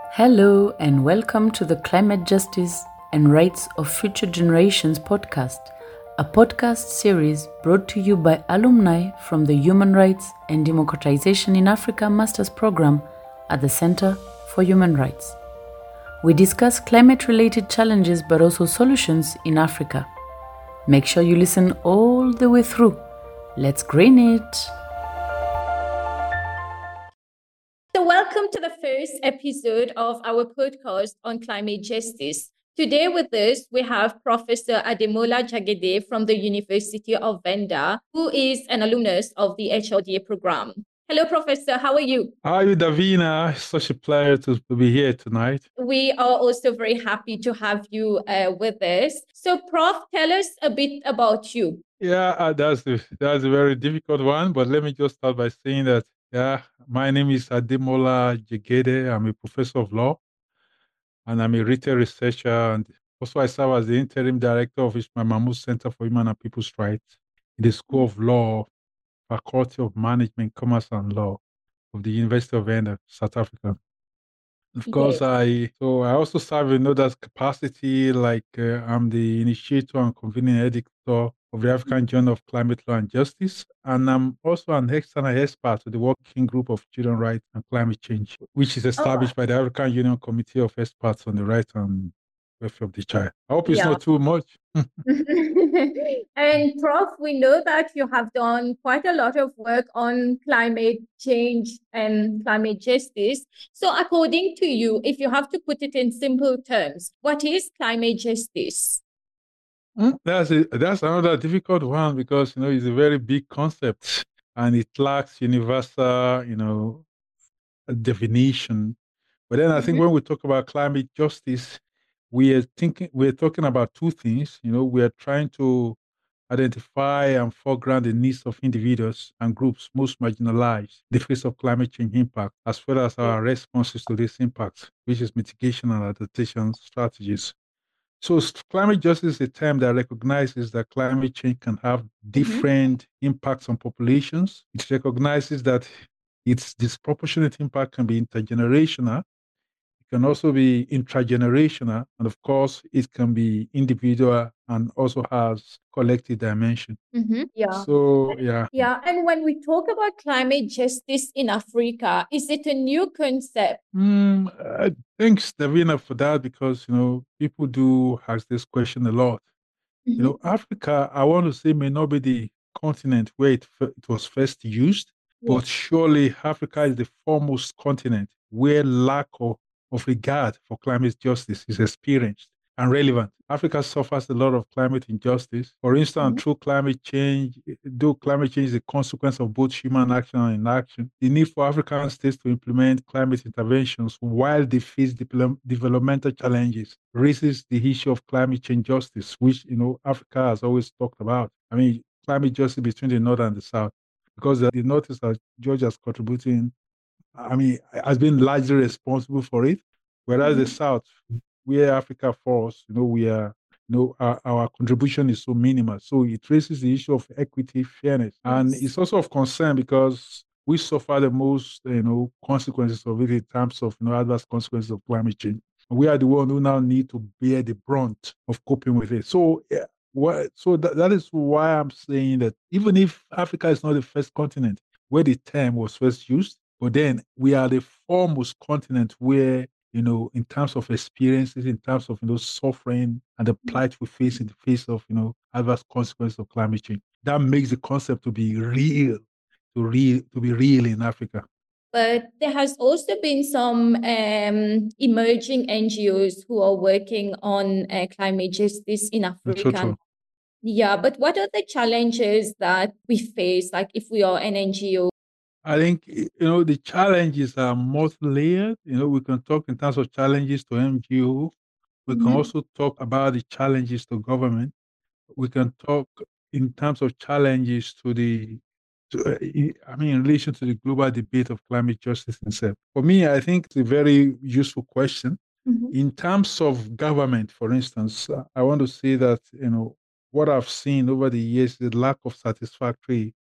Hello, and welcome to the Climate Justice and Rights of Future Generations podcast, a podcast series brought to you by alumni from the Human Rights and Democratization in Africa Master's Program at the Center for Human Rights. We discuss climate-related challenges but also solutions in Africa. Make sure you listen all the way through. Let's green it! So welcome to the first episode of our podcast on climate justice. Today with us, we have Professor Ademola Jagede from the University of Venda, who is an alumnus of the HLDA program. Hello, Professor. How are you? How are you, Davina? It's such a pleasure to be here tonight. We are also very happy to have you with us. So, Prof, tell us a bit about you. Yeah, that's a very difficult one, but let me just start by saying that, my name is Ademola Jagede. I'm a professor of law, and I'm a retail researcher, and also I serve as the interim director of Ishmael Mahmoud Center for Human and People's Rights in the School of Law, Faculty of Management, Commerce and Law of the University of Venda, South Africa. Of course, I also serve in other capacity, like I'm the initiator and convening editor of the African Journal of Climate Law and Justice, and I'm also an external expert to the Working Group of Children Rights and Climate Change, which is established by the African Union Committee of Experts on the Rights and Welfare of the Child. I hope it's not too much. And Prof, we know that you have done quite a lot of work on climate change and climate justice. So according to you, if you have to put it in simple terms, what is climate justice? That's another difficult one because, it's a very big concept and it lacks universal, definition. But then I think when we talk about climate justice, we're talking about two things. We are trying to identify and foreground the needs of individuals and groups most marginalized in the face of climate change impact, as well as our responses to these impacts, which is mitigation and adaptation strategies. So climate justice is a term that recognizes that climate change can have different impacts on populations. It recognizes that its disproportionate impact can be intergenerational. It can also be intragenerational, and of course, it can be individual and also has collective dimension. Yeah. So, yeah. Yeah. And when we talk about climate justice in Africa, is it a new concept? Thanks, Davina, for that because, people do ask this question a lot. Africa, I want to say, may not be the continent where it was first used, but surely Africa is the foremost continent where lack of regard for climate justice is experienced and relevant. Africa suffers a lot of climate injustice. For instance, though climate change is a consequence of both human action and inaction, the need for African states to implement climate interventions while they face developmental challenges raises the issue of climate change justice, which, Africa has always talked about. I mean, climate justice between the North and the South, because the North is Georgia's contributing, has been largely responsible for it, whereas the South, where Africa falls, we are, our contribution is so minimal. So it raises the issue of equity, fairness, and it's also of concern because we suffer the most, consequences of it in terms of, adverse consequences of climate change. We are the one who now need to bear the brunt of coping with it. So, that is why I'm saying that even if Africa is not the first continent where the term was first used, but then we are the foremost continent where, in terms of experiences, in terms of, suffering and the plight we face in the face of, adverse consequences of climate change. That makes the concept to be real, to be real in Africa. But there has also been some emerging NGOs who are working on climate justice in Africa. True. Yeah, but what are the challenges that we face, like if we are an NGO? I think, the challenges are multi-layered. We can talk in terms of challenges to NGO. We can also talk about the challenges to government. We can talk in terms of challenges in relation to the global debate of climate justice itself. For me, I think it's a very useful question. In terms of government, for instance, I want to say that, what I've seen over the years is the lack of satisfactory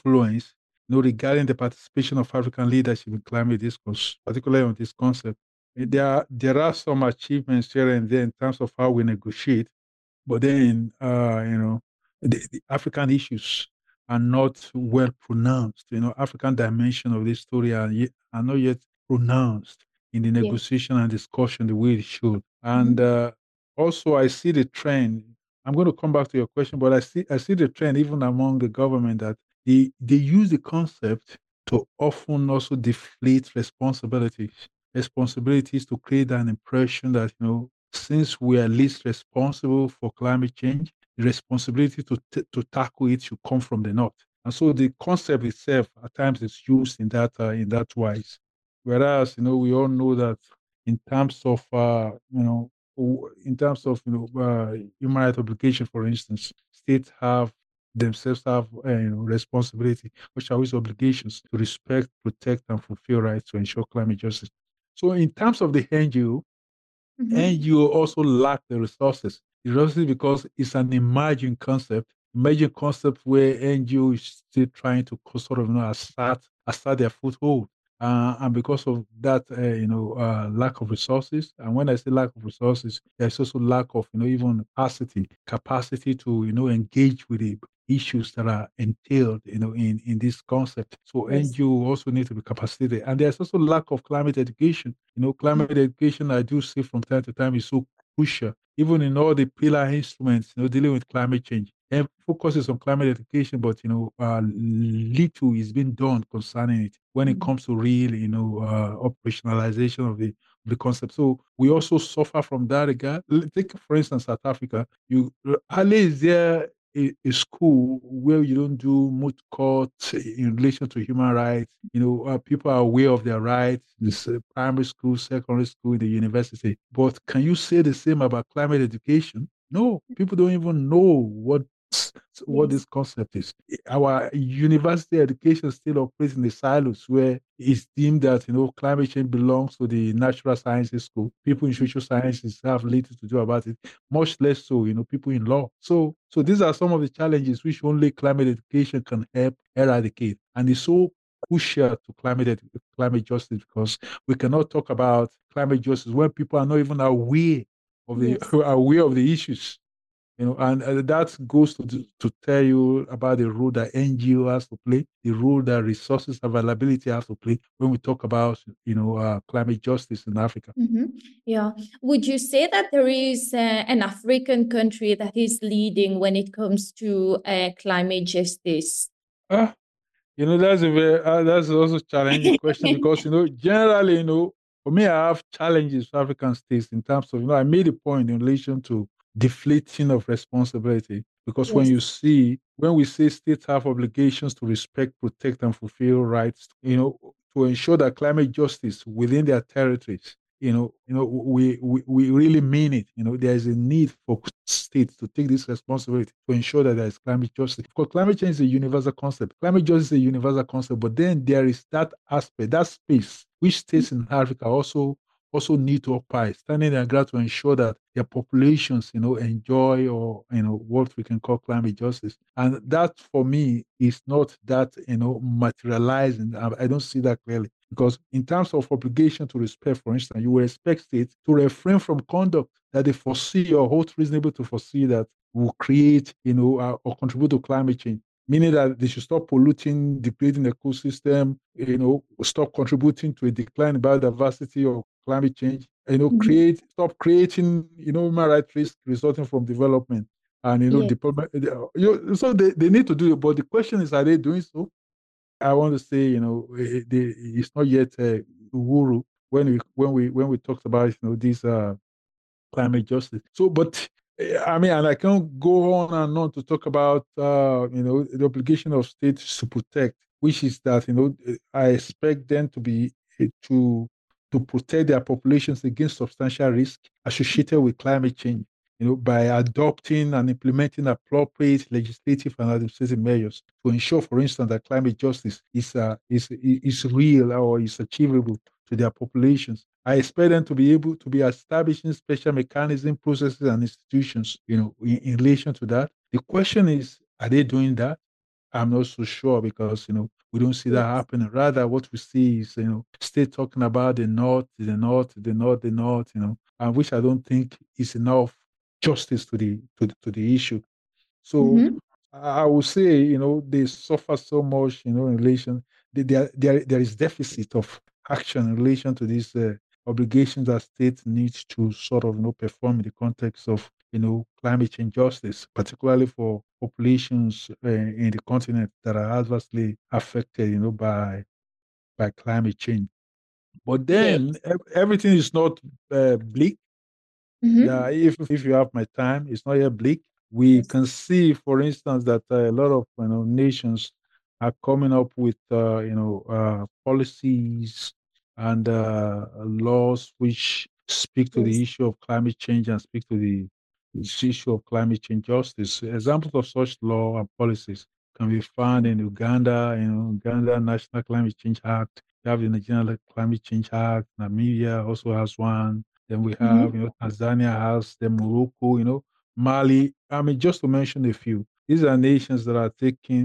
influence, regarding the participation of African leadership in climate discourse, particularly on this concept. There are some achievements here and there in terms of how we negotiate, but then the African issues are not well pronounced. African dimension of this story are not yet pronounced in the Yes. negotiation and discussion the way it should. And also, I see the trend. I'm going to come back to your question, but I see the trend even among the government that they use the concept to often also deflate responsibilities to create an impression that since we are least responsible for climate change, the responsibility to tackle it should come from the north. And so the concept itself at times is used in that wise. Whereas we all know that in terms of human rights obligation, for instance, states themselves have responsibility, which are always obligations to respect, protect, and fulfill rights to ensure climate justice. So in terms of the NGO, NGO also lack the resources. The resources because it's an emerging concept where NGO is still trying to sort of assert their foothold. And because of that, lack of resources. And when I say lack of resources, there's also lack of, even capacity to, engage with the issues that are entailed, in this concept. So Yes. NGO also need to be capacitated. And there's also lack of climate education. Climate education, I do see from time to time, is so crucial, even in all the pillar instruments, dealing with climate change. And focuses on climate education, but little is being done concerning it when it comes to real, operationalization of the concept. So we also suffer from that regard. Take for instance South Africa. Hardly is there a school where you don't do moot court in relation to human rights. People are aware of their rights. This primary school, secondary school, the university. But can you say the same about climate education? No, people don't even know what Yes. this concept is. Our university education still operates in the silos where it's deemed that climate change belongs to the natural sciences school. People in social sciences have little to do about it, much less so people in law. So these are some of the challenges which only climate education can help eradicate, and it's so crucial to climate justice because we cannot talk about climate justice when people are not even aware of the Yes. aware of the issues. And that goes to tell you about the role that NGO has to play, the role that resources availability has to play when we talk about, climate justice in Africa. Yeah. Would you say that there is an African country that is leading when it comes to climate justice? Ah, that's also a challenging question because, generally, for me, I have challenges for African states in terms of, I made a point in relation to deflating of responsibility because Yes. when we say states have obligations to respect, protect, and fulfill rights, to ensure that climate justice within their territories, we really mean it. There is a need for states to take this responsibility to ensure that there is climate justice. Because climate change is a universal concept. Climate justice is a universal concept, but then there is that aspect, that space, which states in Africa also need to occupy, standing their ground to ensure that their populations, enjoy or what we can call climate justice. And that for me is not that materializing. I don't see that clearly. Because in terms of obligation to respect, for instance, you will expect states to refrain from conduct that they foresee or hold reasonable to foresee that will create, or contribute to climate change. Meaning that they should stop polluting, degrading the ecosystem, stop contributing to a decline in biodiversity or climate change, stop creating, human rights risk resulting from development. And, Yes. development, so they need to do it. But the question is, are they doing so? I want to say, it's not yet Uhuru when we talked about this climate justice. So, but I mean, and I can't go on and on to talk about the obligation of states to protect, which is that I expect them to be to protect their populations against substantial risk associated with climate change. By adopting and implementing appropriate legislative and administrative measures to ensure, for instance, that climate justice is real or is achievable to their populations. I expect them to be able to be establishing special mechanism, processes, and institutions, in relation to that. The question is, are they doing that? I'm not so sure because, We don't see that happening. Rather, what we see is, state talking about the north, the north, the north, the north, and which I don't think is enough justice to the issue. So Mm-hmm. I would say, they suffer so much, in relation. There is deficit of action in relation to these obligations that states need to sort of, perform in the context of, climate change justice, particularly for populations in the continent that are adversely affected, by climate change. But Yeah. then everything is not bleak. Mm-hmm. Yeah, if you have my time, it's not yet bleak. We Yes. can see, for instance, that a lot of nations are coming up with policies and laws which speak to the Yes. issue of climate change and speak to the issue of climate change justice. Examples of such law and policies can be found in Uganda, Uganda National Climate Change Act. You have the Nigerian Climate Change Act. Namibia also has one. Then we have, Mm-hmm. Tanzania has, then Morocco, Mali. I mean, just to mention a few. These are nations that are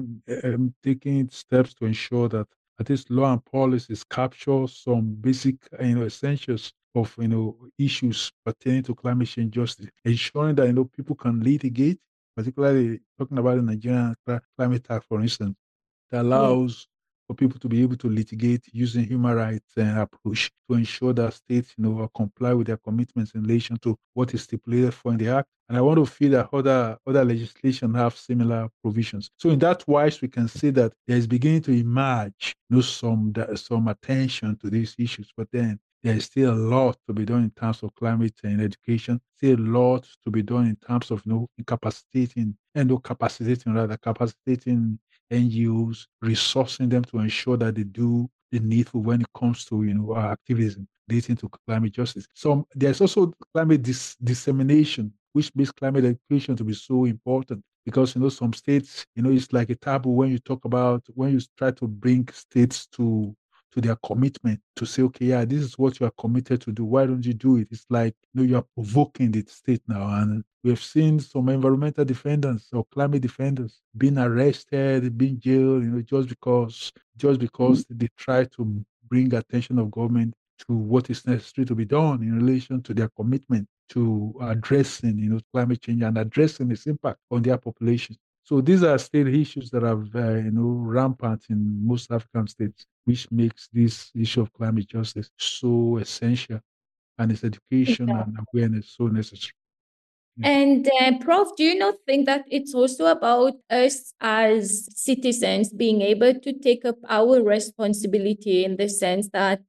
taking steps to ensure that at least law and policies capture some basic, essentials of, issues pertaining to climate change justice, ensuring that, people can litigate, particularly talking about the Nigerian Climate Act, for instance, that Yeah. allows for people to be able to litigate using human rights approach to ensure that states, comply with their commitments in relation to what is stipulated for in the act. And I want to feel that other legislation have similar provisions. So in that wise, we can say that there is beginning to emerge, some attention to these issues, but then there is still a lot to be done in terms of climate and education. Still a lot to be done in terms of, incapacitating and no capacitating rather capacitating NGOs, resourcing them to ensure that they do the needful when it comes to our activism relating to climate justice. So there's also climate dissemination, which makes climate education to be so important because some states, it's like a taboo when you try to bring states to their commitment to say, okay, yeah, this is what you are committed to do. Why don't you do it? It's like you are provoking the state now, and we have seen some environmental defenders or climate defenders being arrested, being jailed, just because they try to bring attention of government to what is necessary to be done in relation to their commitment to addressing, climate change and addressing its impact on their population. So these are state issues that are, rampant in most African states, which makes this issue of climate justice so essential, and its education and awareness so necessary. Yeah. And Prof, do you not think that it's also about us as citizens being able to take up our responsibility in the sense that,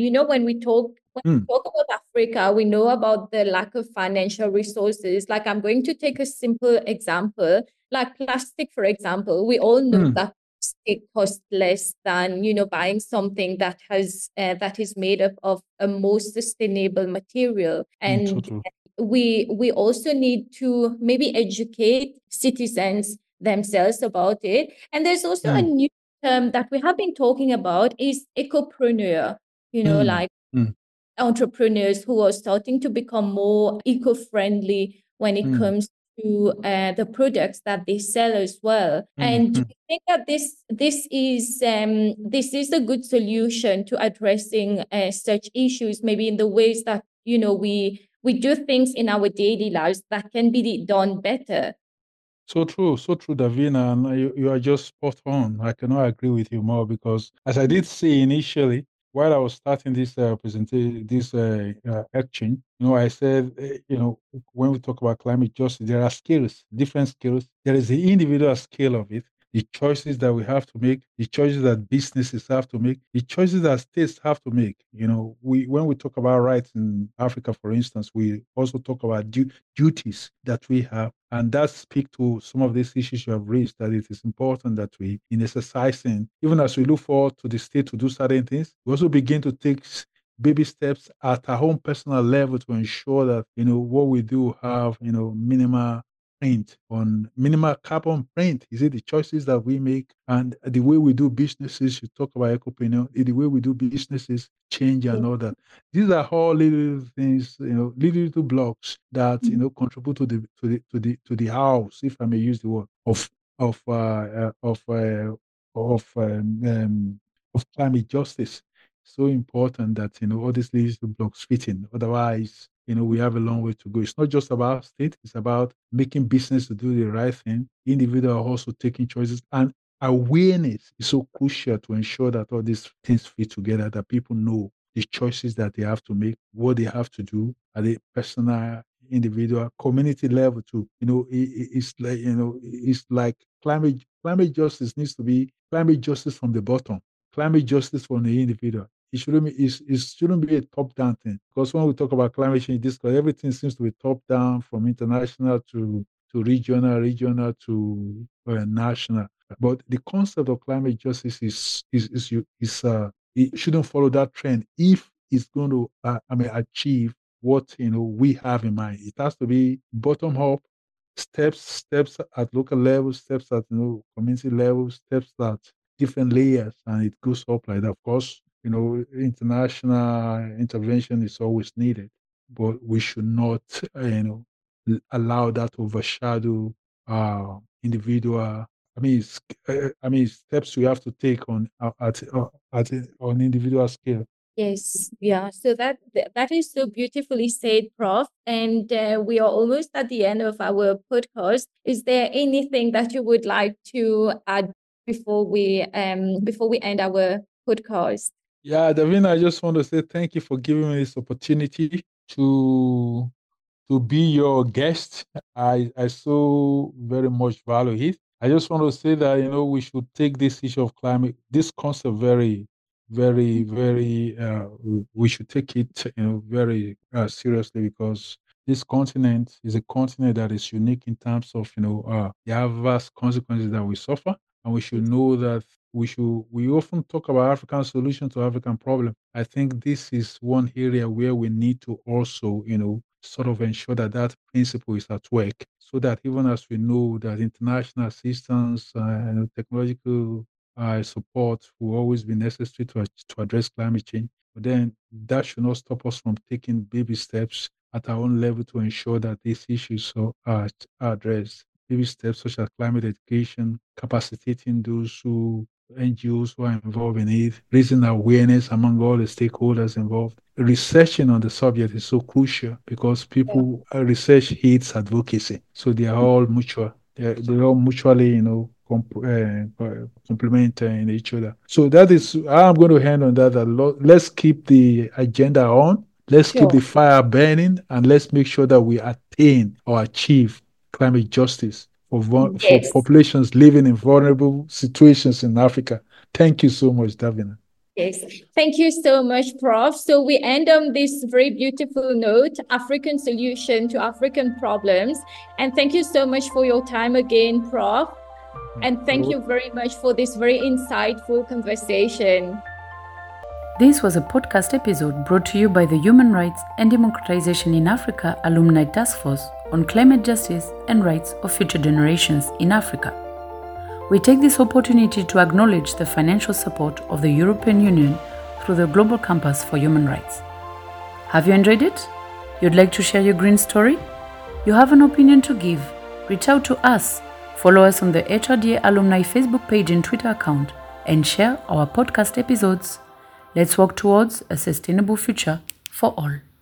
when we Mm, talk about Africa, we know about the lack of financial resources. Like I'm going to take a simple example, like plastic, for example. We all know mm, that it costs less than, buying something that is made up of a more sustainable material. so And true. we also need to maybe educate citizens themselves about it. And there's also a Mm, new term that we have been talking about is ecopreneur, mm, like mm, entrepreneurs who are starting to become more eco-friendly when it mm, comes to the products that they sell as well. mm, And do mm. you think that this is a good solution to addressing such issues, maybe in the ways that we do things in our daily lives that can be done better? So true, Davina, and you are just spot on. I cannot agree with you more because, as I did say initially, while I was starting this presentation, this exchange, I said, when we talk about climate justice, there are skills, different skills. There is the individual scale of it, the choices that we have to make, the choices that businesses have to make, the choices that states have to make. When we talk about rights in Africa, for instance, we also talk about duties that we have. And that speaks to some of these issues you have raised, that it is important that we, in exercising, even as we look forward to the state to do certain things, we also begin to take baby steps at our own personal level to ensure that, what we do have, minimal carbon print. Is it the choices that we make and the way we do businesses? You talk about ecopreneur, the way we do businesses change and all that. These are all little things, little blocks that contribute to the house, if I may use the word of of climate justice. So important that all these leadership blocks fit in. Otherwise, we have a long way to go. It's not just about state; it's about making business to do the right thing. Individual are also taking choices, and awareness is so crucial to ensure that all these things fit together. That people know the choices that they have to make, what they have to do at a personal, individual, community level too. It's like climate justice needs to be climate justice from the bottom, climate justice from the individual. It shouldn't be a top-down thing. Because when we talk about climate change, everything seems to be top-down, from international to regional to national. But the concept of climate justice it shouldn't follow that trend if it's going to achieve what we have in mind. It has to be bottom up, steps at local level, steps at community level, steps at different layers, and it goes up like that. Of course, international intervention is always needed, but we should not allow that to overshadow individual. Steps we have to take on on individual scale. Yes, yeah. So that is so beautifully said, Prof. And we are almost at the end of our podcast. Is there anything that you would like to add before we end our podcast? Yeah, Davina, I just want to say thank you for giving me this opportunity to be your guest. I so very much value it. I just want to say that we should take this issue of climate, this concept very, very, very. We should take it very seriously, because this continent is a continent that is unique in terms of the adverse consequences that we suffer, and we should know that we often talk about African solution to African problem. I think this is one area where we need to also sort of ensure that that principle is at work, so that even as we know that international assistance and technological support will always be necessary to address climate change, but then that should not stop us from taking baby steps at our own level to ensure that these issues are addressed. Baby steps such as climate education, capacitating those NGOs who are involved in it, raising awareness among all the stakeholders involved. Researching on the subject is so crucial, because people research hits advocacy, so they are all mutual. They're all mutually, complementing each other. So that is, I'm going to hand on that. Let's keep the agenda on. Let's keep the fire burning, and let's make sure that we attain or achieve climate justice for populations living in vulnerable situations in Africa. Thank you so much, Davina. Yes, thank you so much, Prof. So we end on this very beautiful note, African solution to African problems. And thank you so much for your time again, Prof. And thank you very much for this very insightful conversation. This was a podcast episode brought to you by the Human Rights and Democratization in Africa Alumni Task Force on climate justice and rights of future generations in Africa. We take this opportunity to acknowledge the financial support of the European Union through the Global Compass for Human Rights. Have you enjoyed it? You'd like to share your green story? You have an opinion to give? Reach out to us. Follow us on the HRDA Alumni Facebook page and Twitter account, and share our podcast episodes. Let's work towards a sustainable future for all.